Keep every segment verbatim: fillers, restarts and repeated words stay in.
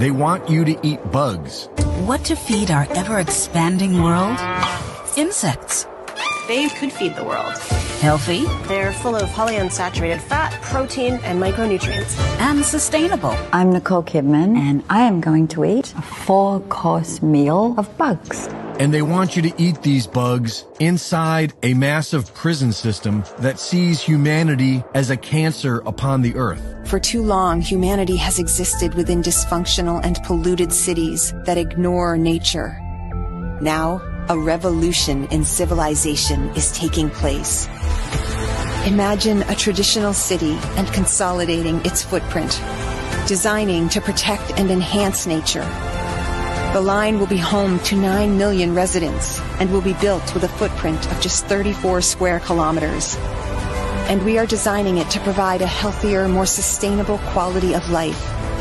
They want you to eat bugs. What to feed our ever-expanding world? Insects. They could feed the world. Healthy. They're full of polyunsaturated fat, protein, and micronutrients. And sustainable. I'm Nicole Kidman, and I am going to eat a four-course meal of bugs. And they want you to eat these bugs inside a massive prison system that sees humanity as a cancer upon the earth. For too long, humanity has existed within dysfunctional and polluted cities that ignore nature. Now, a revolution in civilization is taking place. Imagine a traditional city and consolidating its footprint, designing to protect and enhance nature. The line will be home to nine million residents and will be built with a footprint of just thirty-four square kilometers. And we are designing it to provide a healthier, more sustainable quality of life.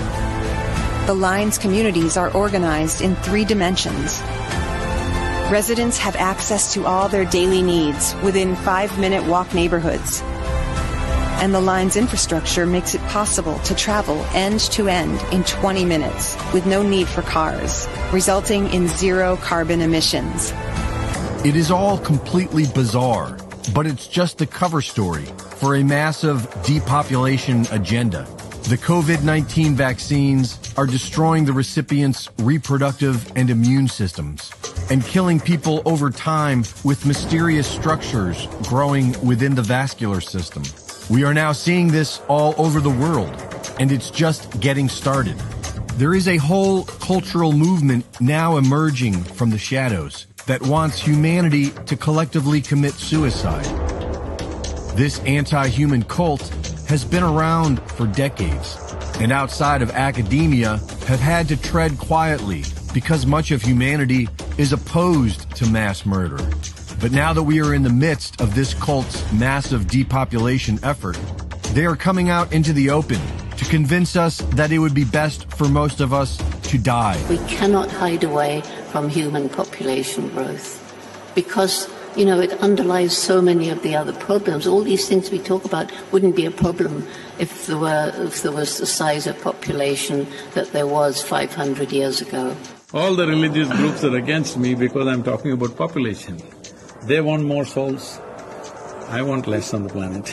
The line's communities are organized in three dimensions. Residents have access to all their daily needs within five-minute walk neighborhoods. And the line's infrastructure makes it possible to travel end-to-end in twenty minutes with no need for cars, resulting in zero carbon emissions. It is all completely bizarre, but it's just the cover story for a massive depopulation agenda. The COVID nineteen vaccines are destroying the recipients' reproductive and immune systems and killing people over time with mysterious structures growing within the vascular system. We are now seeing this all over the world, and it's just getting started. There is a whole cultural movement now emerging from the shadows that wants humanity to collectively commit suicide. This anti-human cult has been around for decades, and outside of academia have had to tread quietly because much of humanity is opposed to mass murder. But now that we are in the midst of this cult's massive depopulation effort, they are coming out into the open to convince us that it would be best for most of us to die. We cannot hide away from human population growth because, you know, it underlies so many of the other problems. All these things we talk about wouldn't be a problem if there were, if there was the size of population that there was five hundred years ago. All the religious groups are against me because I'm talking about population. They want more souls, I want less on the planet.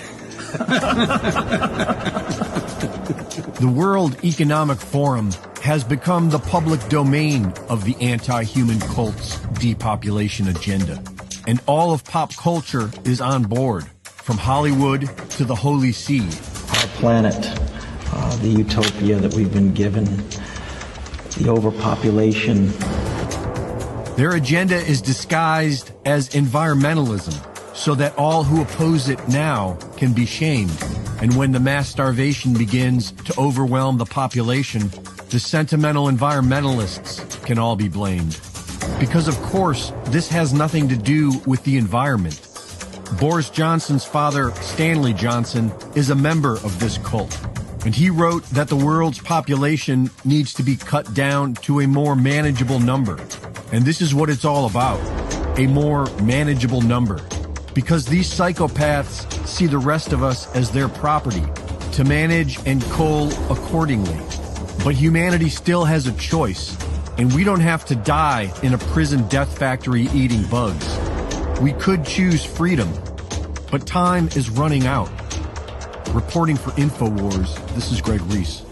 The World Economic Forum has become the public domain of the anti-human cult's depopulation agenda. And all of pop culture is on board, from Hollywood to the Holy See. Our planet, uh, the utopia that we've been given, the overpopulation. Their agenda is disguised as environmentalism, so that all who oppose it now can be shamed. And when the mass starvation begins to overwhelm the population, the sentimental environmentalists can all be blamed. Because of course, this has nothing to do with the environment. Boris Johnson's father, Stanley Johnson, is a member of this cult. And he wrote that the world's population needs to be cut down to a more manageable number. And this is what it's all about, a more manageable number. Because these psychopaths see the rest of us as their property, to manage and cull accordingly. But humanity still has a choice, and we don't have to die in a prison death factory eating bugs. We could choose freedom, but time is running out. Reporting for InfoWars, this is Greg Reese.